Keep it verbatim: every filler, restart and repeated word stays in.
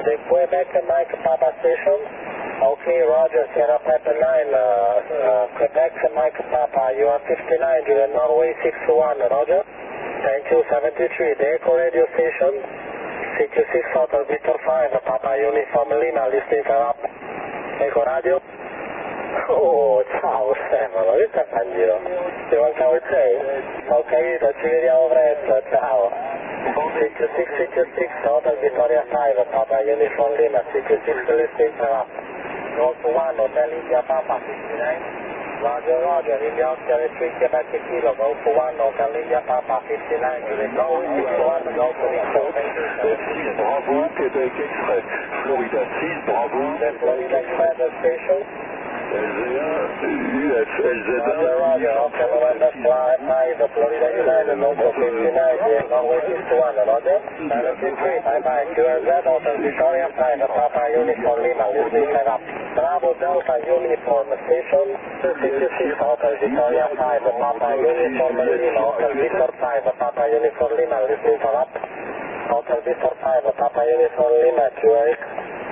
the Quebec Mike Papa station. Okay, Roger, Sierra Papa nine, uh, uh, Quebec Mike Papa, you are fifty-nine, you are Norway six one, Roger. Thank you, seventy-three, the Echo radio station, C Q six Hotel Victor five, Papa Uniform Lima, listening for up. Echo radio. Oh, ciao Stefano, che stai a giro? Ti mancavo il sei? Ho capito, ci vediamo presto, ciao. C Q six, C Q six, Hotel Victoria five, Papa Uniform Lima, C Q six, listening for up. Golf one, Hotel India Papa, fifty-nine. Roger, Roger, India Oscar three, Quebec Kilo, Golf one, Hotel India Papa, fifty-nine. Norway six one, Golf Victor, thank you. Bravo, Québec Express, Florida six, bravo. The Florida Express station. L Z A, U S L Z A. Roger, Roger, Oscar November five, Florida United, Local fifty-nine, Norway six one, Roger. seventy-three, bye-bye, Q R Z, Hotel Victoria five, Papa Uniform Lima, listening set up. Bravo Delta Uniform Station, two fifty-six, Hotel Victoria five, Papa Uniform Lima, Hotel Victor five, Papa Uniform Lima, listening set up. Hotel Victor five, Papa Uniform Lima, Q R X